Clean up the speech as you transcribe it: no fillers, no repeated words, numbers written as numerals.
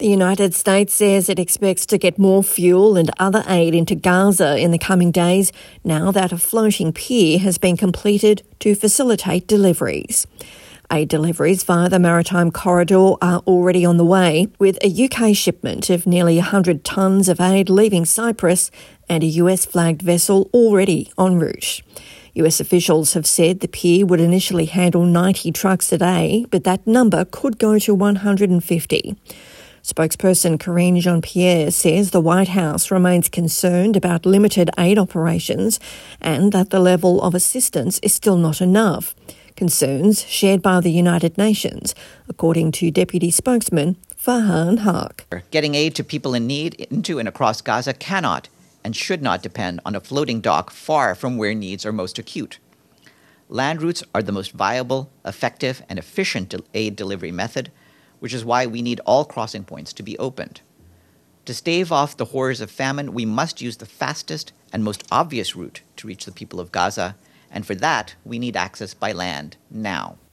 The United States says it expects to get more fuel and other aid into Gaza in the coming days now that a floating pier has been completed to facilitate deliveries. Aid deliveries via the maritime corridor are already on the way, with a UK shipment of nearly 100 tonnes of aid leaving Cyprus and a US-flagged vessel already en route. US officials have said the pier would initially handle 90 trucks a day, but that number could go to 150. Spokesperson Karine Jean-Pierre says the White House remains concerned about limited aid operations and that the level of assistance is still not enough. Concerns shared by the United Nations, according to Deputy Spokesman Farhan Haq. Getting aid to people in need into and across Gaza cannot and should not depend on a floating dock far from where needs are most acute. Land routes are the most viable, effective, and efficient aid delivery method, which is why we need all crossing points to be opened. To stave off the horrors of famine, we must use the fastest and most obvious route to reach the people of Gaza, and for that, we need access by land now.